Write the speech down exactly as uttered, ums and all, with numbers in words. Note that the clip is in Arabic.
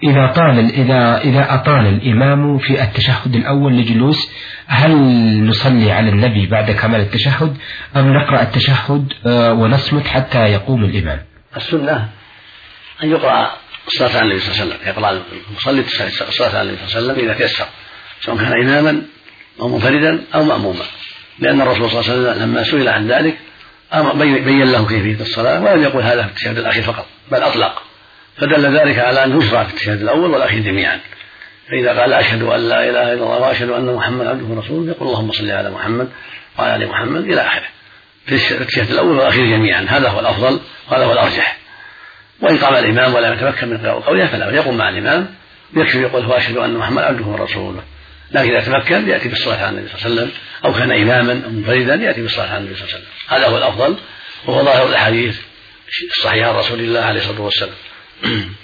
إذا طال إذا إذا أطال الإمام في التشهد الأول لجلوس، هل نصلي على النبي بعد كمال التشهد أم نقرأ التشهد ونصمت حتى يقوم الإمام؟ السنة أن يقرأ الصلاة على النبي صلى الله عليه وسلم، يقرأ المصلي الصلاة على النبي صلى الله عليه وسلم إذا تيسر، سواء كان إماما أو منفردا أو مأموما، لأن الرسول صلى الله عليه وسلم لما سئل عن ذلك بين له كيفية الصلاة، ولم يقل هذا في التشهد الأخير فقط بل أطلق، فدل ذلك على أنه يشرع في التشهد الأول والأخير جميعا. فإذا قال أشهد أن لا إله إلا الله وأشهد أن محمد عبده ورسوله يقول اللهم صل على محمد وعلى آل محمد إلى آخره في التشهد الأول والأخير جميعا، هذا هو الأفضل وهذا هو الأرجح. وإن قام الإمام ولا يتمكن من قراءة قوله فلا يقوم مع الإمام، يكفي يقول هو أشهد أن محمد عبده ورسوله، لكن إذا تمكن يأتي بالصلاة على النبي صلى الله عليه وسلم، أو كان إماما أو منفردا يأتي بالصلاة على النبي صلى الله عليه وسلم، هذا هو الأفضل وهو ظاهر الأحاديث الصحيحة عن رسول الله عليه الصلاة والسلام.